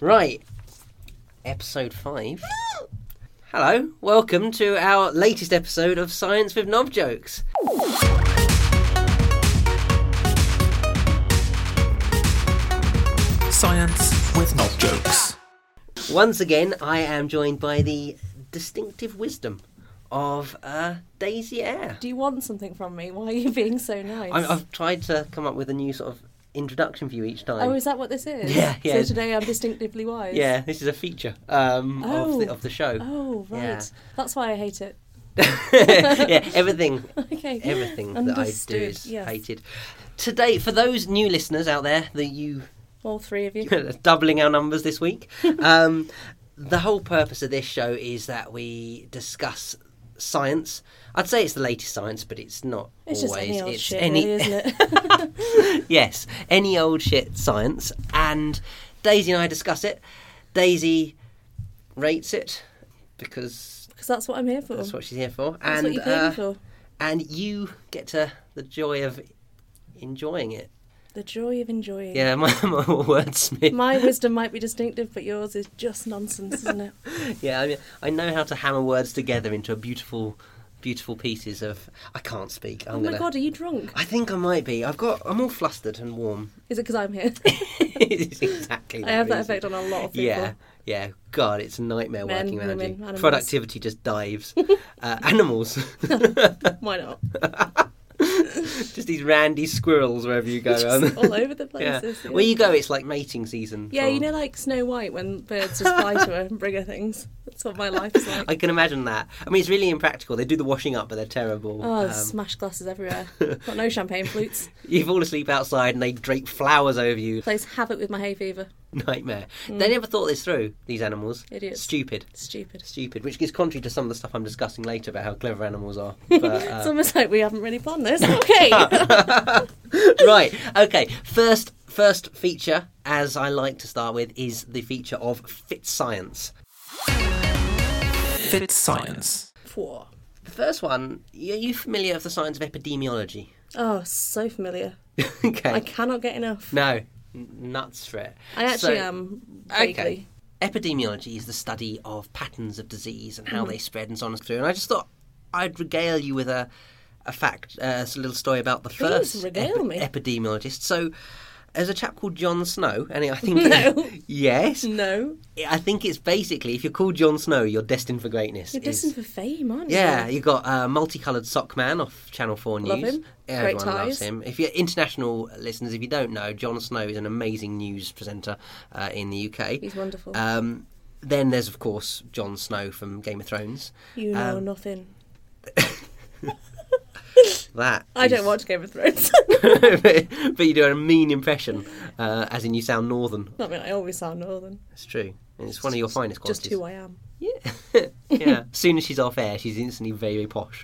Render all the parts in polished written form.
Right, episode 5. Hello, welcome to our latest episode of Science with Knob Jokes. Science with Knob Jokes. Once again, I am joined by the distinctive wisdom of Daisy Eyre. Do you want something from me? Why are you being so nice? I've tried to come up with a new sort of introduction for you each time. Oh, is that what this is? Yeah. So today I'm distinctively wise? Yeah, this is a feature of the show. Oh, right. Yeah. That's why I hate it. Yeah, everything Okay. everything Understood. that I do is yes. hated. Today, for those new listeners out there, that you All three of you. doubling our numbers this week, the whole purpose of this show is that we discuss science. I'd say it's the latest science, but it's not It's always. just any old it's shit, any, really, isn't it? yes, any old shit science. And Daisy and I discuss it. Daisy rates it because that's what I'm here for. that's what she's here for. That's and what you pay me for. and you get to the joy of enjoying it. The joy of enjoying. Yeah, I'm a wordsmith. My wisdom might be distinctive, but yours is just nonsense, isn't it? Yeah, I mean, I know how to hammer words together into a beautiful pieces of. I can't speak. Oh my god, are you drunk? I think I might be. I'm all flustered and warm. Is it because I'm here? It's exactly. I have that reason. effect on a lot of people. Yeah. God, it's a nightmare Men, working around women, you. animals. Productivity just dives. Animals. Why not? Just these randy squirrels wherever you go. Just all over the Yeah. places. Yeah. Where you go, it's like mating season. Yeah, for- you know, like Snow White when birds just fly to her and bring her things. That's what my life is like. I can imagine that. I mean, it's really impractical. They do the washing up, but they're terrible. Oh, smashed glasses everywhere. Got no champagne flutes. You fall asleep outside and they drape flowers over you. Plays havoc with my hay fever. Nightmare. They never thought this through, these animals. Idiots. Stupid, Stupid. which is contrary to some of the stuff I'm discussing later about how clever animals are. But, It's almost like we haven't really planned this. Okay. right, okay. First feature, as I like to start with, is the feature of Fit Science. Fit Science. Four. The first one, are you familiar with the science of epidemiology? Oh, so familiar. Okay. I cannot get enough. No, nuts for it. I actually So- am vaguely. Okay. Epidemiology is the study of patterns of disease and Mm-hmm. how they spread and so on and so through. And I just thought I'd regale you with a fact, a little story about the Please first regale me. epidemiologist. So, there's a chap called John Snow, and I think No. yes, No. I think it's basically if you're called John Snow, you're destined for greatness. You're destined for fame, aren't you? Yeah, you got Multicoloured Sock Man off Channel 4 News. Love him. Everyone Great loves ties. him. If you're international listeners, if you don't know, John Snow is an amazing news presenter in the UK. He's wonderful. Then there's, of course, Jon Snow from Game of Thrones. You know nothing. That I is- don't watch Game of Thrones. but you do a mean impression, as in you sound northern. I mean, I always sound northern. It's true. And it's one of your finest qualities. Just who I am. Yeah. As soon as she's off air, she's instantly very, very posh.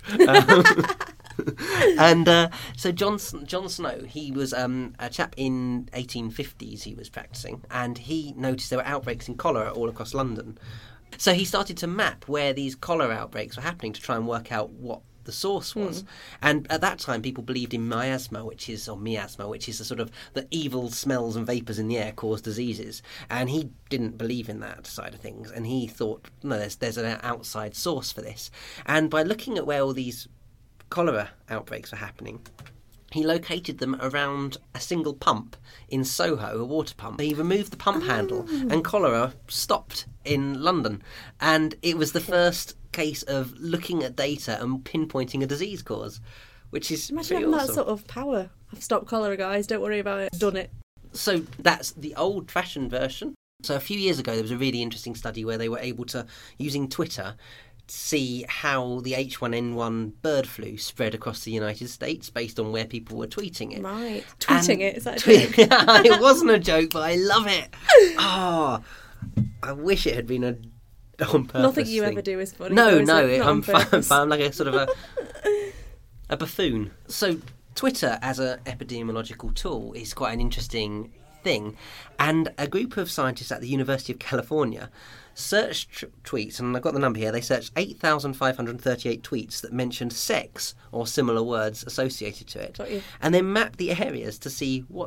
And so Jon Snow, he was a chap in 1850s. He was practicing, and he noticed there were outbreaks in cholera all across London. So he started to map where these cholera outbreaks were happening to try and work out what the source was. And at that time, people believed in miasma, which is the sort of the evil smells and vapours in the air cause diseases. And he didn't believe in that side of things. And he thought, no, there's an outside source for this. And by looking at where all these cholera outbreaks were happening, he located them around a single pump in Soho, a water pump. He removed the pump handle and cholera stopped in London. And it was the first case of looking at data and pinpointing a disease cause, which is Imagine pretty having awesome. that sort of power. I've stopped cholera, guys. Don't worry about it. Done it. So that's the old-fashioned version. So a few years ago, there was a really interesting study where they were able to, using Twitter, see how the H1N1 bird flu spread across the United States based on where people were tweeting it. Right. Tweeting it. Is that a joke? It wasn't a joke, but I love it. Oh, I wish it had been on purpose. Nothing you thing. ever do is funny. No, though, is no, it? Not on I'm fine. purpose. I'm like a sort of a buffoon. So Twitter as an epidemiological tool is quite an interesting thing. And a group of scientists at the University of California searched tweets, and I've got the number here, they searched 8,538 tweets that mentioned sex or similar words associated to it. Got you. And they mapped the areas to see what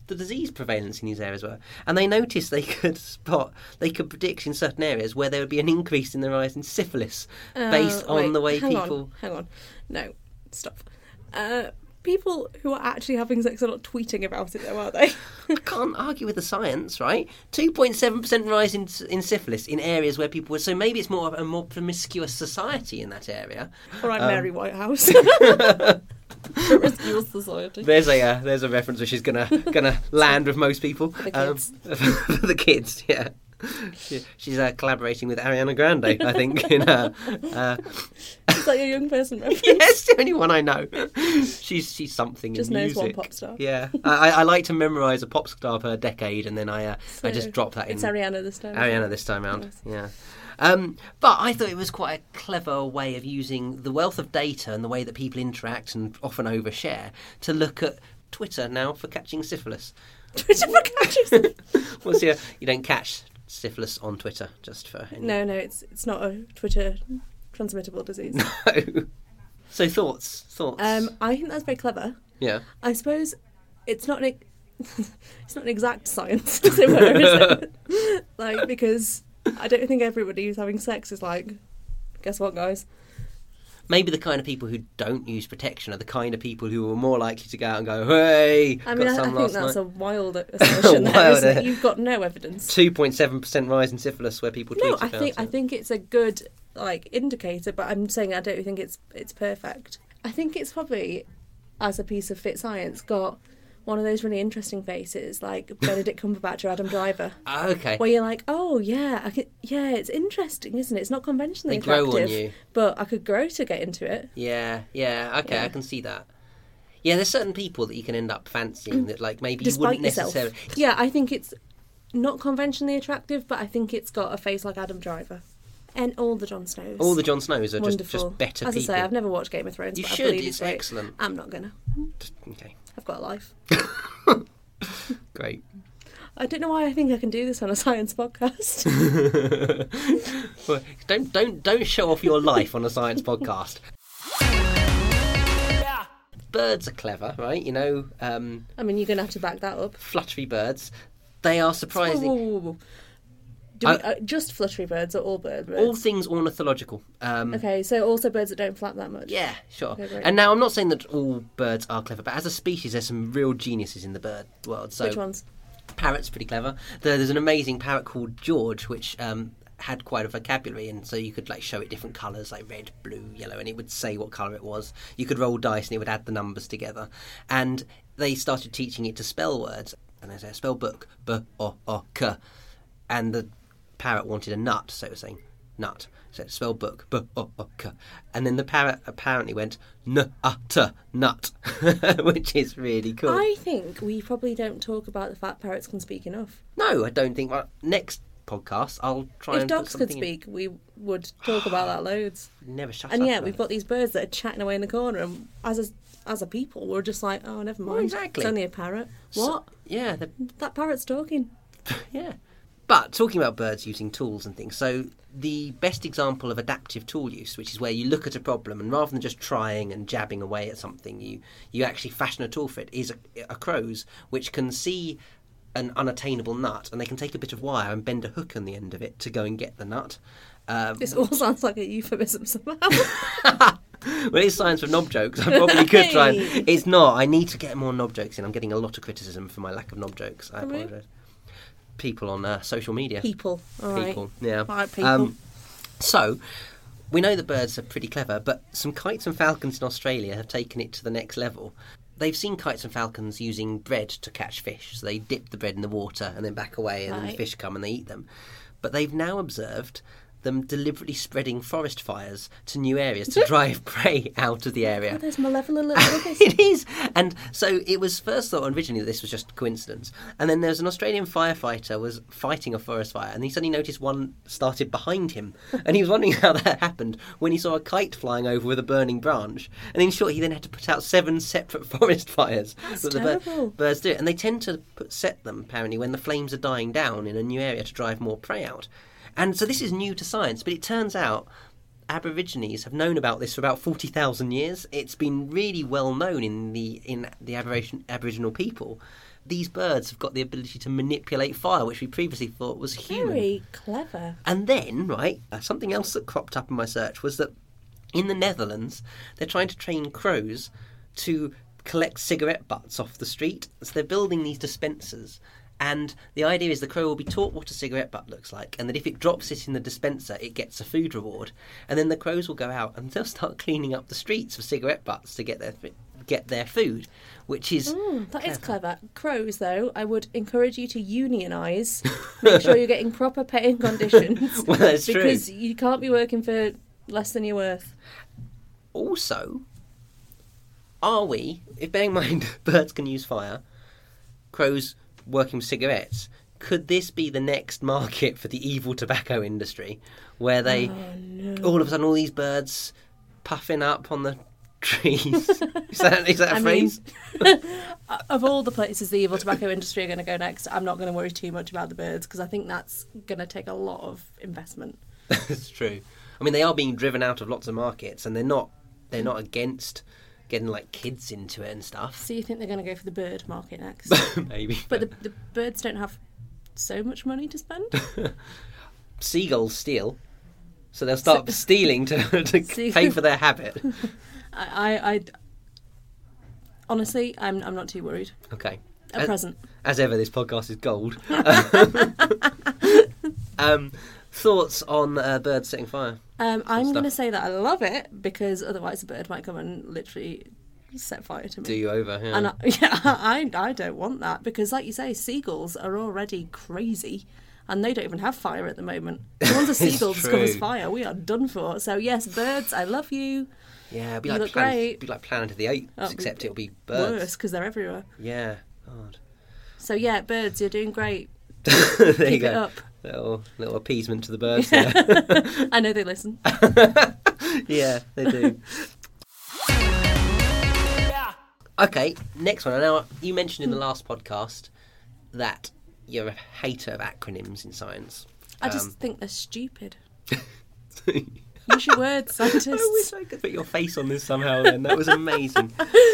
the disease prevalence in these areas were. And they noticed they could predict in certain areas where there would be an increase in the rise in syphilis based on the way people... Hang on. No, stop. People who are actually having sex are not tweeting about it, though, are they? I can't argue with the science, right? 2.7% rise in syphilis in areas where people were... So maybe it's a more promiscuous society in that area. All right, Mary Whitehouse. Promiscuous society. There's a reference which is gonna land with most people. For the kids. For the kids, yeah. She's collaborating with Ariana Grande, I think. In Is that your young person reference? Yes, the only one I know. She's something Just in knows music. one pop star. Yeah, I like to memorise a pop star per decade, and then I just drop that in. It's Ariana this time. Ariana this time round. Yes. Yeah. But I thought it was quite a clever way of using the wealth of data and the way that people interact and often overshare to look at Twitter now for catching syphilis. Twitter for catching. What's your... You don't catch syphilis on Twitter, just for... No, it's not a Twitter transmittable disease. No. So thoughts? I think that's very clever. Yeah. I suppose it's not an exact science, as it were, is it? Like, because I don't think everybody who's having sex is like, guess what, guys? Maybe the kind of people who don't use protection are the kind of people who are more likely to go out and go, hey, I mean, got I some think last that's night. a wild assertion there, isn't it? You've got no evidence. 2.7% rise in syphilis where people tweet No, about I think it's a good indicator, but I'm saying I don't think it's perfect. I think it's probably, as a piece of fit science, got one of those really interesting faces like Benedict Cumberbatch or Adam Driver. Okay. Where you're like, oh yeah, it's interesting, isn't it? It's not conventionally They grow attractive, on you. but I could grow to get into it. Yeah, okay, Yeah. I can see that. Yeah, there's certain people that you can end up fancying that, like, maybe you Despite wouldn't yourself. necessarily... Yeah, I think it's not conventionally attractive, but I think it's got a face like Adam Driver. And all the Jon Snows. All the Jon Snows are Wonderful. just better As people. I say, I've never watched Game of Thrones. You but should, I believe it's great. excellent. I'm not gonna. Okay, I've got a life. great. I don't know why I think I can do this on a science podcast. Well, don't show off your life on a science podcast. Birds are clever, right? You know, I mean, you're going to have to back that up. fluttery birds. They are surprising. Whoa. Do we, just fluttery birds or all birds? All things ornithological. Okay, so also birds that don't flap that much. Yeah, sure. Okay, great. And now I'm not saying that all birds are clever, but as a species, there's some real geniuses in the bird world. So Which ones? Parrots pretty clever. There's an amazing parrot called George, which had quite a vocabulary, and so you could like show it different colours, like red, blue, yellow, and it would say what colour it was. You could roll dice, and it would add the numbers together. And they started teaching it to spell words, and they say spell book, b-o-o-k, and the parrot wanted a nut, so it was saying nut. So it spell book, b-o-o-k, and then the parrot apparently went n-a-t, nut, which is really cool. I think we probably don't talk about the fact parrots can speak enough. No, I don't think. Well, next podcast, I'll try If and put dogs could something speak, we would talk about that loads. Never shut And up. yeah, about we've it. got these birds that are chatting away in the corner, and as a people, we're just like, oh, never mind. Well, exactly. It's only a parrot. So- What? Yeah, That parrot's talking. yeah. But talking about birds using tools and things, so the best example of adaptive tool use, which is where you look at a problem and rather than just trying and jabbing away at something, you actually fashion a tool for it, is a crows, which can see an unattainable nut, and they can take a bit of wire and bend a hook on the end of it to go and get the nut. This all sounds like a euphemism somehow. Well, it's science with knob jokes. I probably could try. Hey. It's not. I need to get more knob jokes in. I'm getting a lot of criticism for my lack of knob jokes. I Really? apologise. People on social media. People. All right. People, yeah. All right, people. So, we know that birds are pretty clever, but some kites and falcons in Australia have taken it to the next level. They've seen kites and falcons using bread to catch fish. So they dip the bread in the water and then back away, and then the Right. fish come and they eat them. But they've now observed them deliberately spreading forest fires to new areas to drive prey out of the area. Oh, those malevolent little buggers. It is. And so it was first thought originally that this was just coincidence. And then there was an Australian firefighter was fighting a forest fire, and he suddenly noticed one started behind him. And he was wondering how that happened when he saw a kite flying over with a burning branch. And in short, he then had to put out 7 separate forest fires. That's that the terrible. birds do it. And they tend to set them, apparently, when the flames are dying down in a new area to drive more prey out. And so this is new to science, but it turns out Aborigines have known about this for about 40,000 years. It's been really well known in the Aboriginal people, these birds have got the ability to manipulate fire, which we previously thought was human. Very clever. And then, right, something else that cropped up in my search was that in the Netherlands, they're trying to train crows to collect cigarette butts off the street. So they're building these dispensers. And the idea is the crow will be taught what a cigarette butt looks like, and that if it drops it in the dispenser, it gets a food reward. And then the crows will go out and they'll start cleaning up the streets of cigarette butts to get their food, which is That is clever. Crows, though, I would encourage you to unionise. Make sure you're getting proper paying conditions. Well, that's true. Because you can't be working for less than you're worth. Also, are we, if bearing in mind birds can use fire, crows working with cigarettes, could this be the next market for the evil tobacco industry, where they all of a sudden all these birds puffing up on the trees? is that a phrase? Of all the places the evil tobacco industry are going to go next, I'm not going to worry too much about the birds, because I think that's going to take a lot of investment. That's true. I mean, they are being driven out of lots of markets, and they're not against getting like kids into it and stuff. So you think they're going to go for the bird market next? Maybe. But the birds don't have so much money to spend. Seagulls steal, so they'll start stealing to pay for their habit. I honestly, I'm not too worried. Okay. At present. As ever, this podcast is gold. Thoughts on birds setting fire? I'm going to say that I love it, because otherwise a bird might come and literally set fire to me. Do you over? Yeah. And I don't want that, because, like you say, seagulls are already crazy, and they don't even have fire at the moment. Once a seagull discovers fire, we are done for. So yes, birds, I love you. Yeah, it'd be You like look great. It'd be like Planet of the Apes, except it'll be birds. Worse, because they're everywhere. Yeah. God. So yeah, birds, you're doing great. There Keep you go. it up. Little appeasement to the birds there. I know they listen. Yeah, they do. Okay, next one. Now, you mentioned in the last podcast that you're a hater of acronyms in science. I just think they're stupid. Use your words, scientists. I wish I could put your face on this somehow then. That was amazing.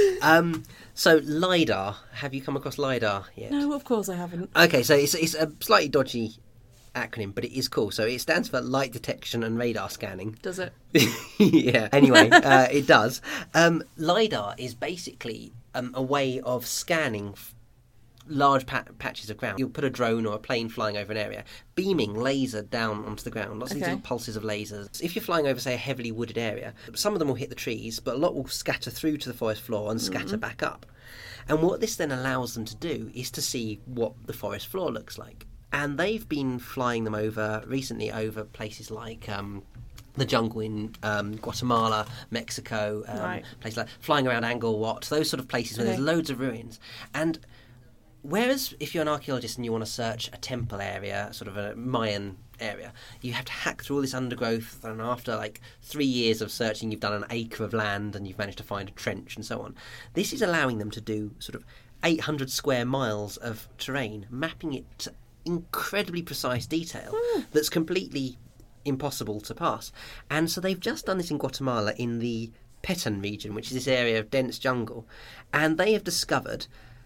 So, LiDAR. Have you come across LiDAR yet? No, of course I haven't. Okay, so it's a slightly dodgy acronym, but it is cool. So it stands for Light Detection and Radar Scanning. Does it? Yeah, anyway, it does. LiDAR is basically a way of scanning large patches of ground. You'll put a drone or a plane flying over an area, beaming laser down onto the ground, lots of these little pulses of lasers. If you're flying over, say, a heavily wooded area, some of them will hit the trees, but a lot will scatter through to the forest floor and scatter back up. And what this then allows them to do is to see what the forest floor looks like. And they've been flying them recently over places like the jungle in Guatemala, Mexico, places like flying around Angkor Wat, those sort of places where there's loads of ruins. And whereas if you're an archaeologist and you want to search a temple area, sort of a Mayan area, you have to hack through all this undergrowth, and after like 3 years of searching you've done an acre of land and you've managed to find a trench and so on. This is allowing them to do sort of 800 square miles of terrain, mapping it to incredibly precise detail that's completely impossible to pass. And so they've just done this in Guatemala in the Petén region, which is this area of dense jungle, and they have discovered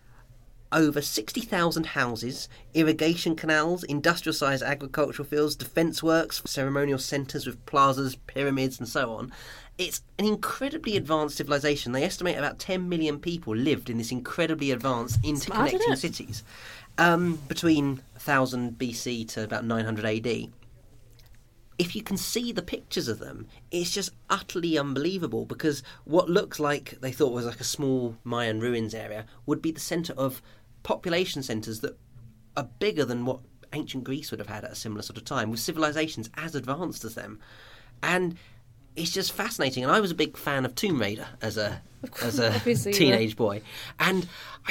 over 60,000 houses, irrigation canals, industrial-sized agricultural fields, defence works, ceremonial centres with plazas, pyramids and so on. It's an incredibly advanced civilization. They estimate about 10 million people lived in this incredibly advanced interconnecting cities between 1000 BC to about 900 AD. If you can see the pictures of them, it's just utterly unbelievable, because what looks like they thought was like a small Mayan ruins area would be the centre of population centres that are bigger than what ancient Greece would have had at a similar sort of time, with civilizations as advanced as them. And it's just fascinating. And I was a big fan of Tomb Raider as a teenage boy. And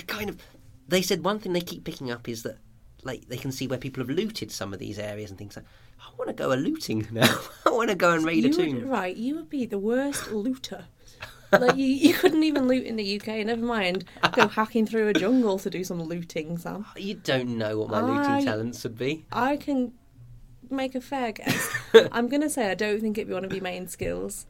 they said one thing they keep picking up is that like they can see where people have looted some of these areas and things like, I want to go a looting now. I want to go and raid a tomb. Right, you would be the worst looter. Like you couldn't even loot in the UK, never mind go hacking through a jungle to do some looting, Sam. You don't know what my looting talents would be. I can make a fair guess. I'm going to say I don't think it'd be one of your main skills.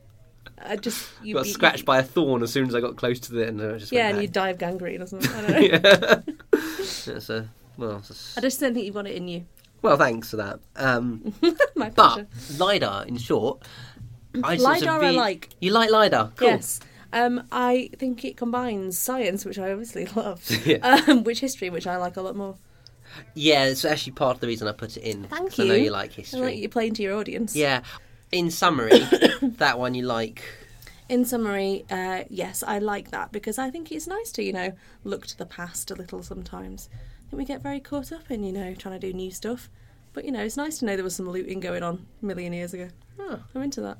Got scratched by a thorn as soon as I got close to it, and I just went back. And you die of gangrene or something. I don't know. That's a well. I just don't think you've got it in you. Well, thanks for that. My pleasure. But LiDAR, in short, I like. You like LiDAR? Cool. Yes. I think it combines science, which I obviously love, Yeah. with history, which I like a lot more. Yeah, it's actually part of the reason I put it in. Thank 'cause you. I know you like history. I like you playing to your audience. Yeah. In summary, that one you like. In summary, yes, I like that because I think it's nice to, look to the past a little sometimes. I think we get very caught up in, trying to do new stuff. But, it's nice to know there was some looting going on a million years ago. Oh. I'm into that.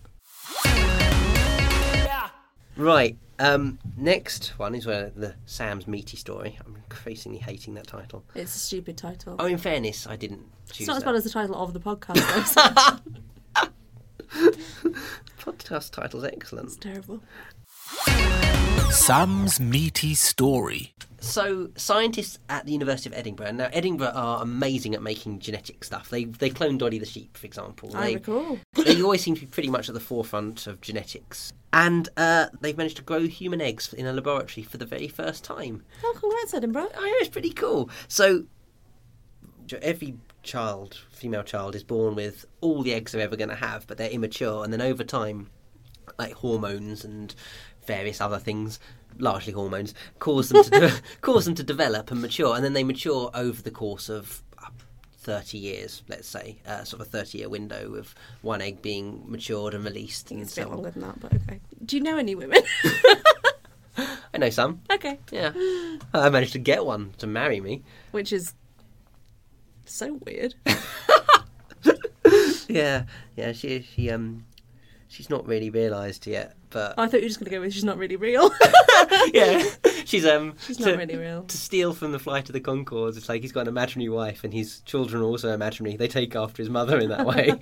Right. Next one is where the Sam's Meaty Story. I'm increasingly hating that title. It's a stupid title. Oh, in fairness, I didn't choose It's not as that. bad as the title of the podcast, though. Podcast title's excellent. It's terrible. Sam's Meaty Story. So, scientists at the University of Edinburgh. Now, Edinburgh are amazing at making genetic stuff. They cloned Dolly the sheep, for example. I recall. They always seem to be pretty much at the forefront of genetics. And they've managed to grow human eggs in a laboratory for the very first time. Oh, congrats, Edinburgh. I know, it's pretty cool. So, every female child, is born with all the eggs they're ever going to have, but they're immature. And then over time, like hormones and various other things, largely hormones, cause them to develop and mature, and then they mature over the course of 30 years, let's say, sort of a 30-year window of one egg being matured and released. I think And it's a bit so on. longer than that, but okay. Do you know any women? I know some. Okay. Yeah, I managed to get one to marry me. Which is so weird. Yeah. She's not really realised yet, but I thought you were just going to go with she's not really real. yeah, she's She's not really real. To steal from the Flight of the Conchords, it's like he's got an imaginary wife and his children are also imaginary. They take after his mother in that way.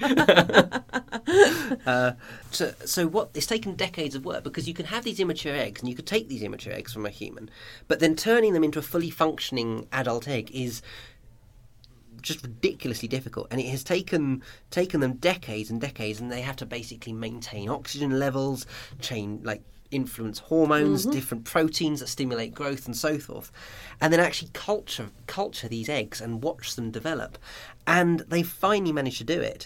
So what? It's taken decades of work because you can have these immature eggs and you could take these immature eggs from a human, but then turning them into a fully functioning adult egg is just ridiculously difficult, and it has taken them decades and decades, and they have to basically maintain oxygen levels, influence hormones, different proteins that stimulate growth and so forth, and then actually culture these eggs and watch them develop, and they finally managed to do it.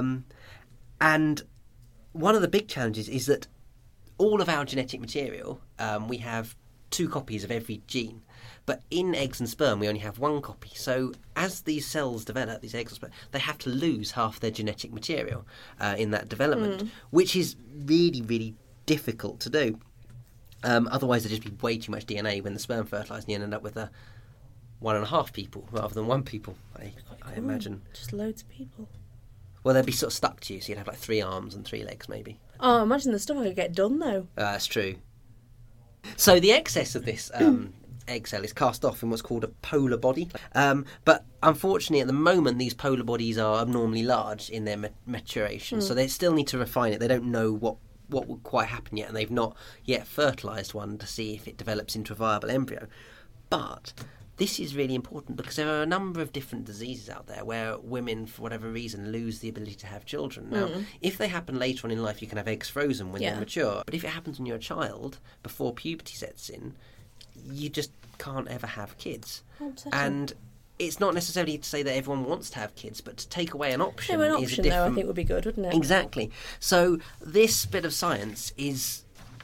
And one of the big challenges is that all of our genetic material, we have 2 copies of every gene. But in eggs and sperm, we only have 1 copy. So as these cells develop, these eggs and sperm, they have to lose half their genetic material in that development, which is really, really difficult to do. Otherwise, there'd just be way too much DNA when the sperm fertilised, and you end up with 1.5 people rather than 1 people, I imagine. Just loads of people. Well, they'd be sort of stuck to you, so you'd have like 3 arms and 3 legs, maybe. Oh, imagine the stuff I could get done, though. That's true. So the excess of this egg cell is cast off in what's called a polar body. But unfortunately, at the moment, these polar bodies are abnormally large in their maturation. So they still need to refine it. They don't know what will quite happen yet, and they've not yet fertilised one to see if it develops into a viable embryo. But this is really important because there are a number of different diseases out there where women, for whatever reason, lose the ability to have children. Now, if they happen later on in life, you can have eggs frozen when they're mature. But if it happens when you're a child, before puberty sets in, you just can't ever have kids. And it's not necessarily to say that everyone wants to have kids, but to take away an option An is option, a different... though, I think would be good, wouldn't it? Exactly. So this bit of science is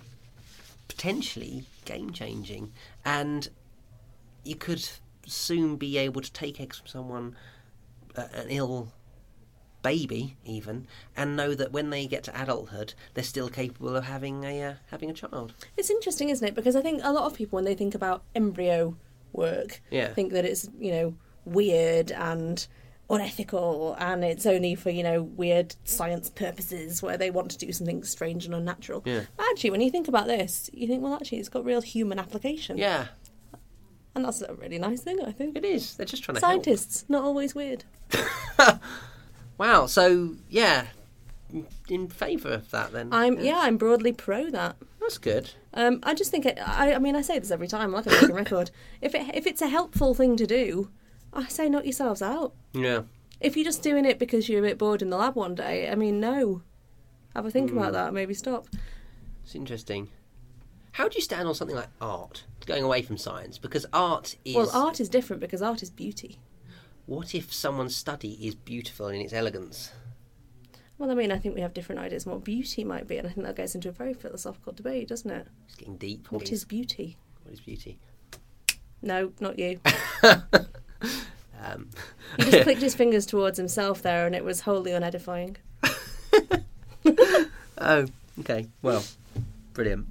potentially game-changing, and you could soon be able to take eggs from someone, an ill baby even, and know that when they get to adulthood, they're still capable of having a child. It's interesting, isn't it? Because I think a lot of people, when they think about embryo work, think that it's, weird and unethical, and it's only for, weird science purposes where they want to do something strange and unnatural. Yeah. But actually, when you think about this, you think, well, actually, it's got real human application. Yeah. And that's a really nice thing, I think. It is. They're just trying to Scientists, not always weird. help. Wow. So, yeah, in favour of that then? I'm broadly pro that. That's good. I just think I say this every time, like a broken record. If it's a helpful thing to do, I say knock yourselves out. Yeah. If you're just doing it because you're a bit bored in the lab one day, no. Have a think about that. Maybe stop. It's interesting. How do you stand on something like art? going away from science, because art is... Well, art is different because art is beauty. What if someone's study is beautiful in its elegance? Well, I mean, I think we have different ideas on what beauty might be, and I think that gets into a very philosophical debate, doesn't it? It's getting deep. What is beauty? What is beauty? No, not you. Um, He just clicked his fingers towards himself there, and it was wholly unedifying. Oh, okay. Well, brilliant.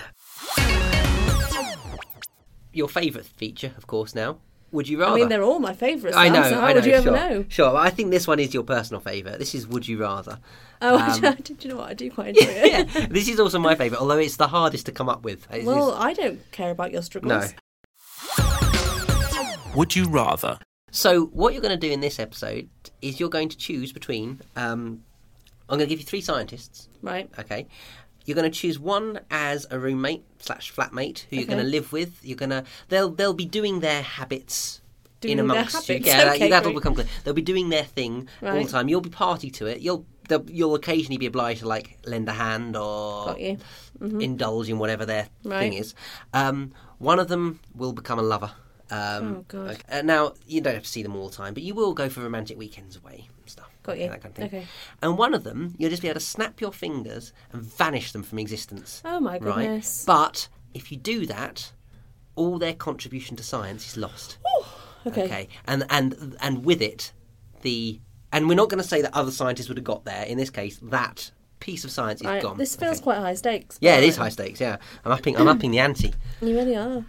Your favourite feature, of course, now. Would you rather? I mean, they're all my favourites. I know. So how I know, would you ever sure. know? Sure. But I think this one is your personal favourite. This is Would You Rather. Oh, do you know what? I do quite enjoy it. Yeah. This is also my favourite, although it's the hardest to come up with. Well, I don't care about your struggles. No. Would you rather? So what you're going to do in this episode is you're going to choose between... I'm going to give you 3 scientists. Right. Okay. You're going to choose one as a roommate / flatmate who you're going to live with. You're going to they'll be doing their habits Doing in amongst their you. habits. Yeah, Okay, that'll great. become clear. They'll be doing their thing all Right. the time. You'll be party to it. You'll occasionally be obliged to like lend a hand or Got you. indulge in whatever their Right. thing is. One of them will become a lover. Oh, God. Okay. Now you don't have to see them all the time, but you will go for romantic weekends away and stuff. Got you. That kind of thing. Okay. And one of them, you'll just be able to snap your fingers and vanish them from existence. Oh, my Right? goodness. But if you do that, all their contribution to science is lost. Okay. And with it, and we're not going to say that other scientists would have got there. In this case, that piece of science is Right. gone. This feels Okay. quite high stakes. Yeah, it but- is high stakes. Yeah, I'm upping the ante. You really are.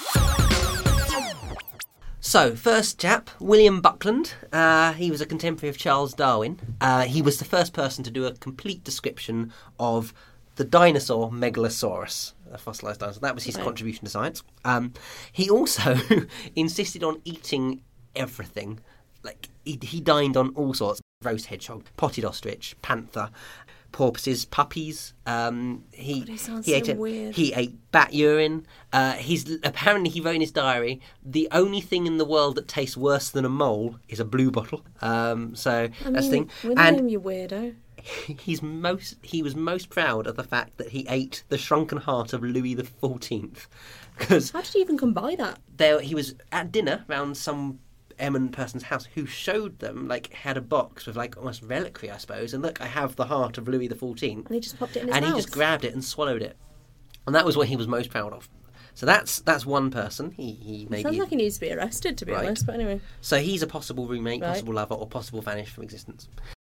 So, first chap, William Buckland. He was a contemporary of Charles Darwin. He was the first person to do a complete description of the dinosaur Megalosaurus, a fossilised dinosaur. That was his Right. contribution to science. He also insisted on eating everything. Like, he dined on all sorts. Roast hedgehog, potted ostrich, panther, porpoises, puppies. he sounds ate so weird. He ate bat urine. Apparently he wrote in his diary, the only thing in the world that tastes worse than a mole is a blue bottle. That's the thing. William, And you weirdo. he was most proud of the fact that he ate the shrunken heart of Louis XIV, because How did you even come by that? he was at dinner round some eminent person's house who showed them, like, had a box with, like, almost reliquary, I suppose, and look, I have the heart of Louis XIV. And he just popped it in his And mouth. he just grabbed it and swallowed it. And that was what he was most proud of. So that's one person. He maybe... Sounds like he needs to be arrested, to be Right. honest. But anyway. So he's a possible roommate, Right. possible lover, or possible vanish from existence.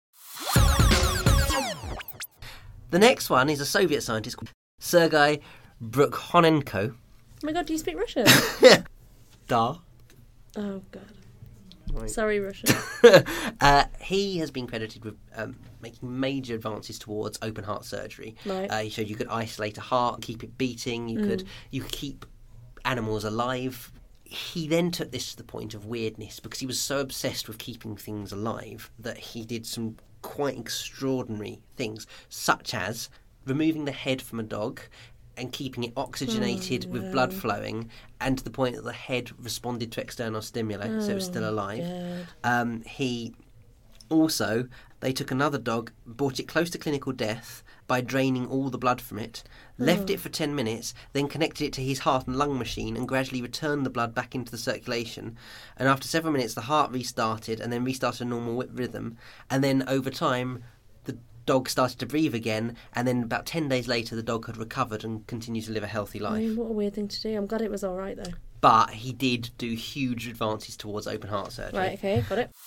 The next one is a Soviet scientist called Sergei Brukhonenko. Oh my God, do you speak Russian? Da. Oh God. Right. Sorry, Russian. He has been credited with making major advances towards open heart surgery. Right. He showed you could isolate a heart, keep it beating. You could keep animals alive. He then took this to the point of weirdness because he was so obsessed with keeping things alive that he did some quite extraordinary things, such as removing the head from a dog and keeping it oxygenated with blood flowing, and to the point that the head responded to external stimuli, so it was still alive. He also, they took another dog, brought it close to clinical death by draining all the blood from it, left it for 10 minutes, then connected it to his heart and lung machine and gradually returned the blood back into the circulation. And after several minutes, the heart restarted and then restarted a normal rhythm. And then over time, the dog started to breathe again, and then about 10 days later the dog had recovered and continued to live a healthy I life. mean, what a weird thing to do. I'm glad it was all right though. But he did do huge advances towards open heart surgery. Right. Okay. Got it.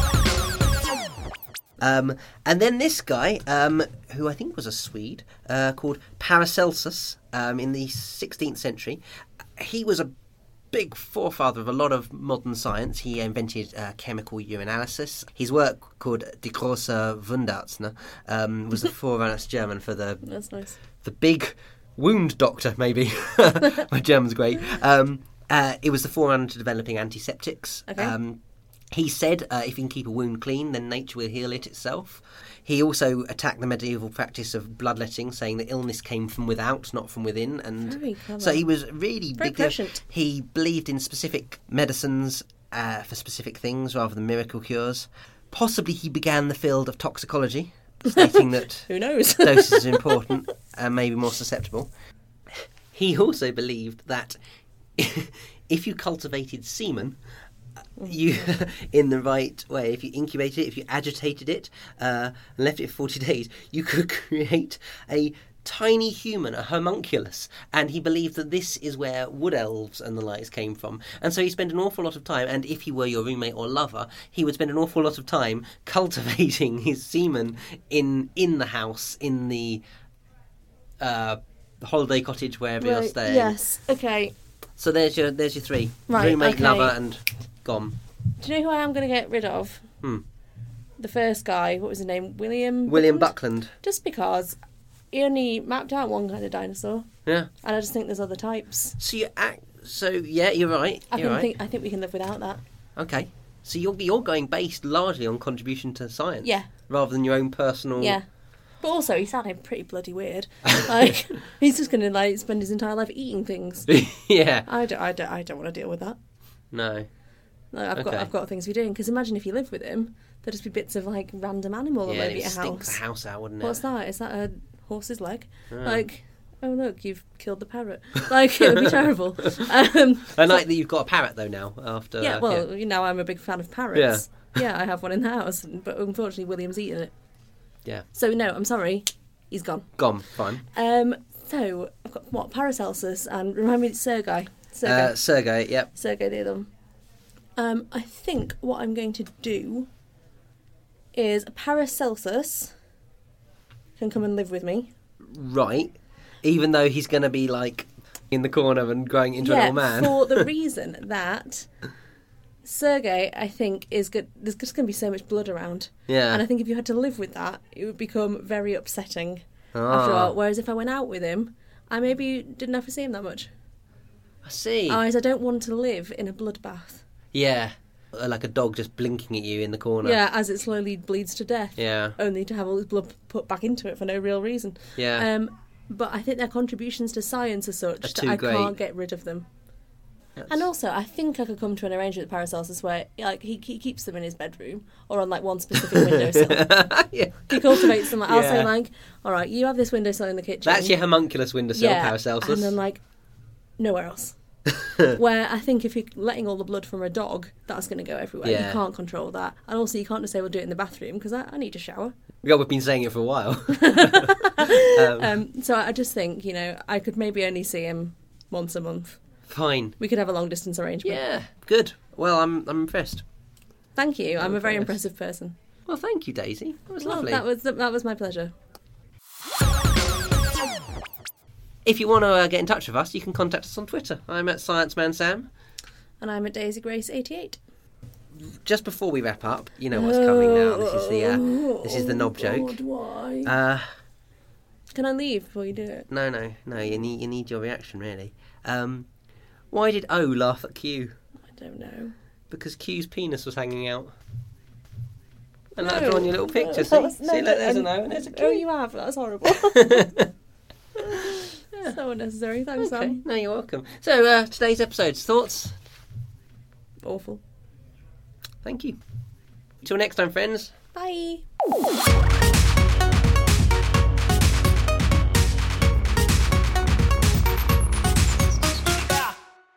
And then this guy, who I think was a Swede, called Paracelsus, in the 16th century. He was a big forefather of a lot of modern science. He invented chemical urinalysis. His work, called Die große Wundarzt, was the forerunner, it's German for That's nice. the big wound doctor, maybe. My German's great. It was the forerunner to developing antiseptics. Okay. He said, if you can keep a wound clean, then nature will heal it itself. He also attacked the medieval practice of bloodletting, saying that illness came from without, not from within. And Very clever. so he was really Very big. prescient. He believed in specific medicines for specific things rather than miracle cures. Possibly he began the field of toxicology, stating that Who knows? doses are important and maybe more susceptible. He also believed that if you cultivated semen, you in the right way, if you incubated it, if you agitated it, and left it for 40 days, you could create a tiny human, a homunculus, and he believed that this is where wood elves and the likes came from. And so he spent an awful lot of time, and if he were your roommate or lover, he would spend an awful lot of time cultivating his semen in the house, in the holiday cottage, wherever you're staying. Yes, okay. So there's your three. Right, Roommate, okay. lover, and gone. Do you know who I am going to get rid of? The first guy, what was his name? William Buckland. Just because he only mapped out one kind of dinosaur. Yeah. And I just think there's other types. So yeah, you're right. I think we can live without that. Okay. So you're going based largely on contribution to science. Yeah. Rather than your own personal. Yeah. But also, he sounded pretty bloody weird. Like, he's just going to spend his entire life eating things. Yeah. I don't want to deal with that. No. Like, I've got things to be doing. Because imagine if you lived with him, there'd just be bits of random animal all over your stinks house. the house out, wouldn't it? What's that? Is that a horse's leg? Like, oh look, you've killed the parrot. Like, it would be terrible. I like that you've got a parrot though now. After yeah, well, now I'm a big fan of parrots. Yeah, I have one in the house, but unfortunately William's eaten it. Yeah. So no, I'm sorry, he's gone. Gone. Fine. So I've got Paracelsus and remind me, Sergei. Sergei. Yep. Sergei the other one. I think what I'm going to do is Paracelsus can come and live with me. Right. Even though he's going to be in the corner and growing into an old man. For the reason that Sergei, I think, is good. There's just going to be so much blood around. Yeah. And I think if you had to live with that, it would become very upsetting after a while. Whereas if I went out with him, I maybe didn't have to see him that much. I see. Whereas I don't want to live in a bloodbath. Yeah. Like a dog just blinking at you in the corner. Yeah, as it slowly bleeds to death. Yeah. Only to have all this blood put back into it for no real reason. Yeah. But I think their contributions to science are such that I great. can't get rid of them. And also, I think I could come to an arrangement with Paracelsus where, he keeps them in his bedroom or on one specific windowsill. Yeah. He cultivates them. I'll Yeah. say all right, you have this windowsill in the kitchen. That's your homunculus windowsill, Paracelsus. And then nowhere else. Where I think if you're letting all the blood from a dog, that's going to go everywhere. Yeah. You can't control that, and also you can't just say we'll do it in the bathroom because I need a shower. Yeah, we've been saying it for a while. So I just think I could maybe only see him once a month. Fine. We could have a long distance arrangement. Yeah, good. Well, I'm impressed. Thank you. I'm a very impressive person. Well, thank you, Daisy. That was lovely. That was my pleasure. If you want to get in touch with us, you can contact us on Twitter. I'm at ScienceManSam. And I'm at DaisyGrace88. Just before we wrap up, you know what's coming now. This is the knob joke. God, why? Can I leave before you do it? No. You need your reaction, really. Why did O laugh at Q? I don't know. Because Q's penis was hanging out. And I've drawn your little picture. See, look, there's an O and there's a Q. Oh, you have. That's horrible. So unnecessary. Thanks, Sam. No, you're welcome. So, today's episode's thoughts? Awful. Thank you. Till next time, friends. Bye.